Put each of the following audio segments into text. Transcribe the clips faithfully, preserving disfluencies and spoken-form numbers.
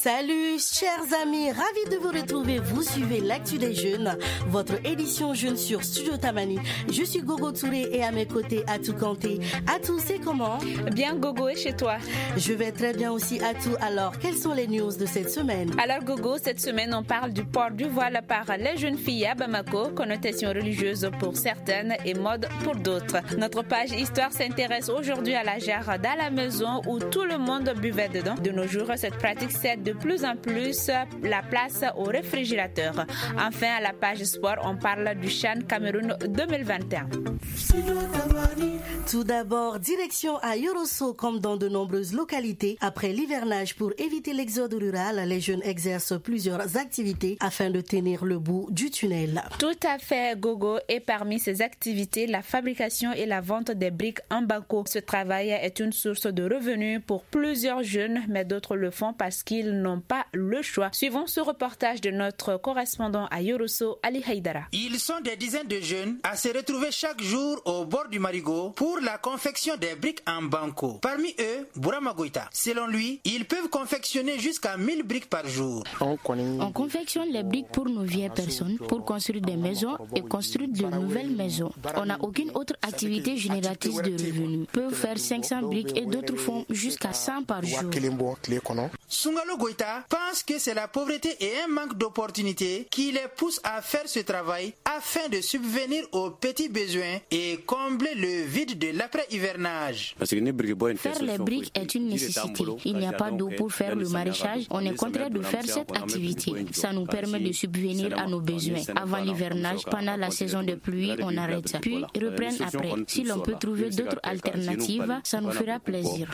Salut chers amis, ravi de vous retrouver. Vous suivez l'actu des jeunes, votre édition jeune sur Studio Tamani. Je suis Gogo Touré et à mes côtés Atou Kanté. Atou, c'est comment? Bien Gogo, et chez toi? Je vais très bien aussi Atou. Alors, quelles sont les news de cette semaine? Alors Gogo, cette semaine on parle du port du voile par les jeunes filles à Bamako, connotation religieuse pour certaines et mode pour d'autres. Notre page Histoire s'intéresse aujourd'hui à la jarre à la maison où tout le monde buvait dedans. De nos jours, cette pratique cède de plus en plus la place au réfrigérateur. Enfin, à la page sport, on parle du CHAN Cameroun deux mille vingt et un. Tout d'abord, direction à Yorosso, comme dans de nombreuses localités. Après l'hivernage, pour éviter l'exode rural, les jeunes exercent plusieurs activités afin de tenir le bout du tunnel. Tout à fait, Gogo. Et parmi ces activités, la fabrication et la vente des briques en banco. Ce travail est une source de revenus pour plusieurs jeunes, mais d'autres le font parce qu'ils n'ont pas le choix. Suivons ce reportage de notre correspondant à Yorosso, Ali Haïdara. Ils sont des dizaines de jeunes à se retrouver chaque jour au bord du Marigot pour la confection des briques en banco. Parmi eux, Bourama Goïta. Selon lui, ils peuvent confectionner jusqu'à mille briques par jour. On confectionne les briques pour nos vieilles personnes, pour construire des maisons et construire de nouvelles maisons. On n'a aucune autre activité génératrice de revenus. Peuvent faire cinq cents briques et d'autres font jusqu'à cent par jour. Sungalo Goïta pense que c'est la pauvreté et un manque d'opportunités qui les poussent à faire ce travail afin de subvenir aux petits besoins et combler le vide de l'après-hivernage. Faire les briques est une nécessité. Il n'y a pas d'eau pour faire le maraîchage. On est contraint de faire cette activité. Ça nous permet de subvenir à nos besoins. Avant l'hivernage, pendant la saison de pluie, on arrête. Puis reprennent après. Si l'on peut trouver d'autres alternatives, ça nous fera plaisir.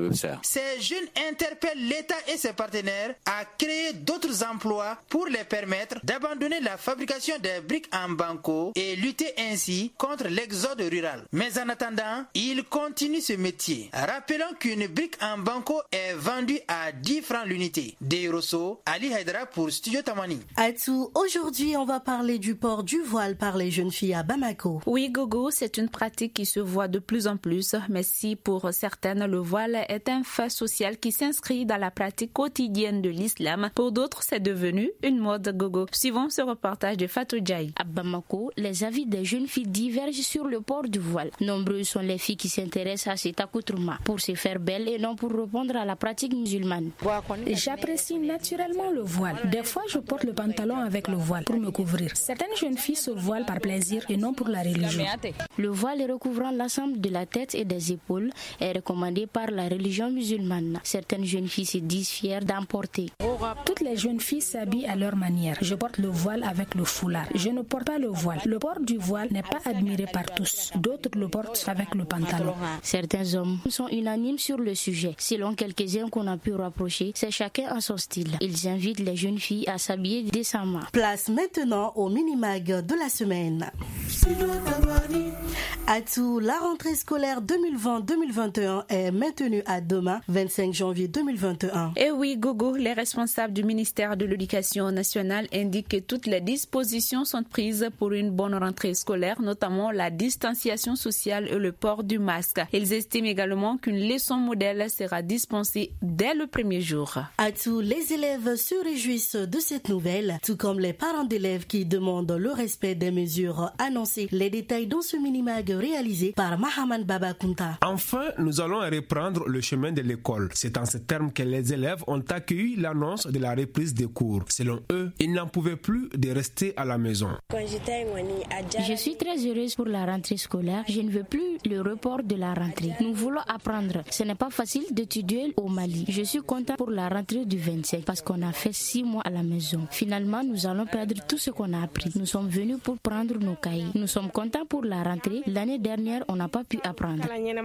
Ces jeunes interpellent l'État et ses partenaires à créer d'autres emplois pour les permettre d'abandonner la fabrication des briques en banco et lutter ainsi contre l'exode rural. Mais en attendant, ils continuent ce métier. Rappelons qu'une brique en banco est vendue à dix francs l'unité. De Rosso, Ali Haïdara pour Studio Tamani. Atou, aujourd'hui on va parler du port du voile par les jeunes filles à Bamako. Oui Gogo, c'est une pratique qui se voit de plus en plus, mais si pour certaines le voile est un fait social qui s'inscrit dans la pratique quotidienne de l'islam, pour d'autres c'est devenu une mode Gogo. Suivons ce reportage de Fatou Djaï. À Bamako, les avis des jeunes filles divergent sur le port du voile. Nombreuses sont les filles qui s'intéressent à cet accoutrement pour se faire belle et non pour répondre à la pratique musulmane. J'apprécie naturellement le voile. Des fois, je porte le pantalon avec le voile pour me couvrir. Certaines jeunes filles se voilent par plaisir et non pour la religion. Le voile recouvrant l'ensemble de la tête et des épaules est recommandé par la religion musulmane. Certaines jeunes filles se disent fières d'en porter. Toutes les jeunes filles s'habillent à leur manière. Je porte le voile avec le foulard. Je ne porte pas le voile. Le port du voile n'est pas admiré par tous. D'autres le portent avec le pantalon. Certains hommes sont unanimes sur le sujet. Selon quelques-uns qu'on a pu rapprocher, c'est chacun à son style. Ils invitent les jeunes filles à s'habiller décemment. Place maintenant au mini-mag de la semaine. Atou, la rentrée scolaire deux mille vingt deux mille vingt et un est maintenue à demain, vingt-cinq janvier deux mille vingt et un. Et oui, Gogo, les responsables du ministère de l'Éducation nationale indiquent que toutes les dispositions sont prises pour une bonne rentrée scolaire, notamment la distanciation sociale et le port du masque. Ils estiment également qu'une leçon modèle sera dispensée dès le premier jour. Atou, les élèves se réjouissent de cette nouvelle, tout comme les parents d'élèves qui demandent le respect des mesures annoncées. Les détails dans ce mini-mag réalisé par Mahaman Baba Kunta. Enfin, nous allons reprendre le chemin de l'école. C'est en ces termes que les élèves ont accueilli l'annonce de la reprise des cours. Selon eux, ils n'en pouvaient plus de rester à la maison. Je suis très heureuse pour la rentrée scolaire. Je ne veux plus le report de la rentrée. Nous voulons apprendre. Ce n'est pas facile d'étudier au Mali. Je suis content pour la rentrée du vingt-cinq parce qu'on a fait six mois à la maison. Finalement, nous allons perdre tout ce qu'on a appris. Nous sommes venus pour prendre nos cahiers. Nous sommes contents pour la rentrée. L'année dernière, on n'a pas pu apprendre.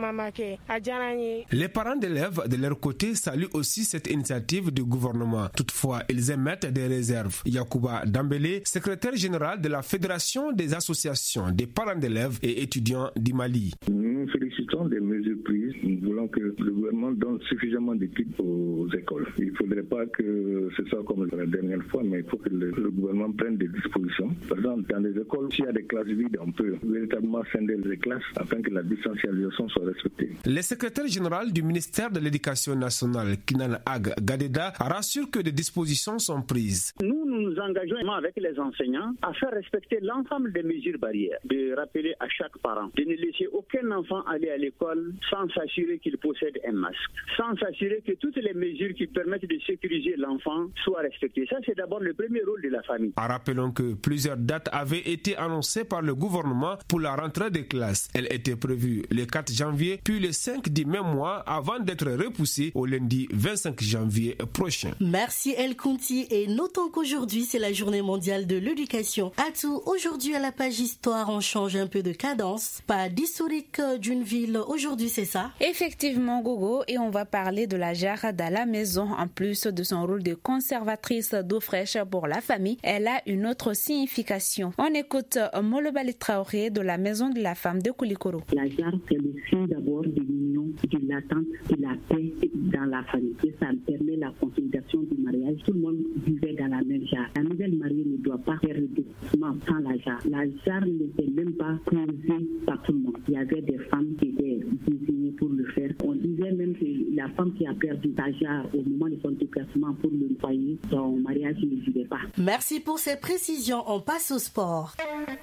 Les parents d'élèves, de leur côté, saluent aussi cette initiative du gouvernement. Toutefois, ils émettent des réserves. Yacouba Dambélé, secrétaire général de la Fédération des associations des parents d'élèves et étudiants du Mali. Nous félicitons des mesures prises. Nous voulons que le gouvernement donne suffisamment d'équipes aux écoles. Il ne faudrait pas que ce soit comme la dernière fois, mais il faut que le, le gouvernement prenne des dispositions. Par exemple, dans les écoles, s'il y a des classes vides, on peut véritablement scinder les classes afin que la distanciation soit respectée. Le secrétaire général du ministère de l'Éducation nationale, Kinan Ag Gadede, candidats rassurent que des dispositions sont prises. Nous, nous nous engageons avec les enseignants à faire respecter l'ensemble des mesures barrières, de rappeler à chaque parent de ne laisser aucun enfant aller à l'école sans s'assurer qu'il possède un masque, sans s'assurer que toutes les mesures qui permettent de sécuriser l'enfant soient respectées. Ça, c'est d'abord le premier rôle de la famille. Rappelons que plusieurs dates avaient été annoncées par le gouvernement pour la rentrée des classes. Elle était prévue le quatre janvier, puis le cinq du même mois, avant d'être repoussée au lundi vingt-cinq janvier prochain. Merci El Kounti, et notons qu'aujourd'hui c'est la journée mondiale de l'éducation. Atou, aujourd'hui à la page histoire, on change un peu de cadence. Pas d'historique d'une ville aujourd'hui, c'est ça? Effectivement, Gogo, et on va parler de la jarre à la maison. En plus de son rôle de conservatrice d'eau fraîche pour la famille, elle a une autre signification. On écoute Molobali Traoré de la maison de la femme de Koulikoro. La jarre, c'est le signe d'abord de l'union, de l'attente, de la paix dans la famille. Et ça permet la consolidation du mariage. Tout le monde vivait dans la même jarre. La nouvelle mariée ne doit pas faire le déplacement sans la jarre. La jarre n'était même pas posée par tout le monde. Il y avait des femmes qui étaient désignées pour le faire. On disait même que la femme qui a perdu sa jarre au moment de son déplacement pour le foyer, son mariage ne durait pas. Merci pour ces précisions. On passe au sport.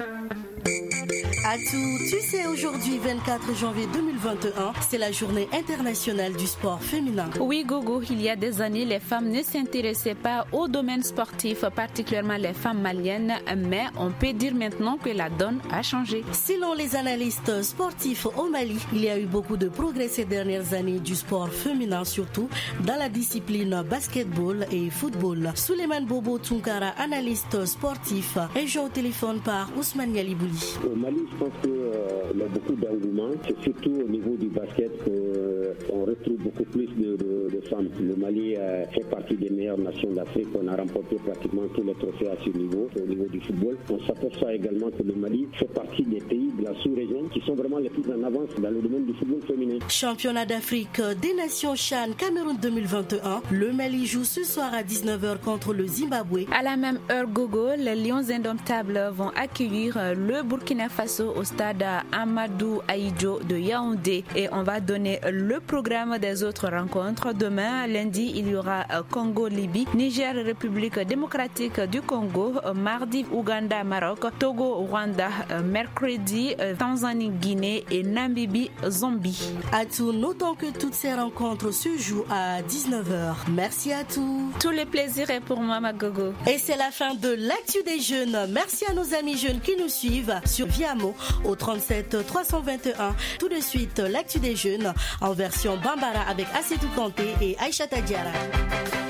Atou, tu sais, aujourd'hui, vingt-quatre janvier deux mille vingt et un, c'est la journée internationale du sport féminin. Oui, Gogo, il y a des années, les femmes ne s'intéressaient pas au domaine sportif, particulièrement les femmes maliennes, mais on peut dire maintenant que la donne a changé. Selon les analystes sportifs au Mali, il y a eu beaucoup de progrès ces dernières années du sport féminin, surtout dans la discipline basketball et football. Souleymane Bobo Tunkara, analyste sportif, est joint au téléphone par Ousmane Yalibouli. Au Mali, je pense qu'il euh, y a beaucoup d'engouement. C'est surtout au niveau du basket qu'on euh, retrouve beaucoup plus de, de, de femmes. Le Mali euh, fait partie des meilleures nations d'Afrique. On a remporté pratiquement tous les trophées à ce niveau, au niveau du football. On s'aperçoit également que le Mali fait partie des pays de la sous-région qui sont vraiment les plus en avance dans le domaine du football féminin. Championnat d'Afrique des Nations Chan Cameroun deux mille vingt et un. Le Mali joue ce soir à dix-neuf heures contre le Zimbabwe. À la même heure, Gogo, les Lions indomptables vont accueillir le Burkina Faso au stade Amadou Ahidjo de Yaoundé, et on va donner le programme des autres rencontres. Demain, lundi, il y aura Congo-Libye, Niger, République démocratique du Congo, mardi, Ouganda, Maroc, Togo, Rwanda, mercredi, Tanzanie, Guinée et Namibie, Zambie. Atou, notons que toutes ces rencontres se jouent à dix-neuf heures. Merci à tous. Tous les plaisirs est pour moi, ma Gogo. Et c'est la fin de l'actu des jeunes. Merci à nos amis jeunes qui nous suivent sur Viamo au trente-sept trois cent vingt et un. Tout de suite, l'actu des jeunes en version Bambara avec Assetou Kanté et Aïcha Diarra.